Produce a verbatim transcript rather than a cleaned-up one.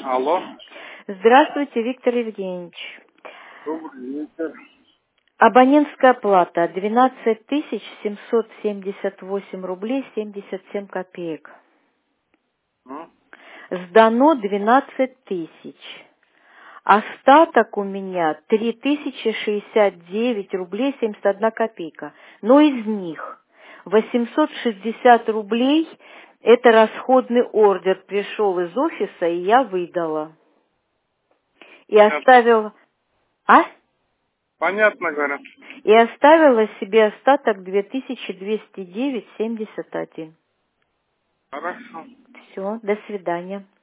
Алло. Здравствуйте, Виктор Евгеньевич. Добрый вечер. Абонентская плата двенадцать тысяч семьсот семьдесят восемь рублей семьдесят семь копеек. М? Сдано двенадцать тысяч. Остаток у меня три тысячи шестьдесят девять рублей семьдесят одна копейка. Но из них восемьсот шестьдесят рублей это расходный ордер пришел из офиса, и я выдала. И Понятно, оставила... А? Понятно, говорят. И оставила себе остаток две тысячи двести девять семьдесят один. Хорошо. Все, до свидания.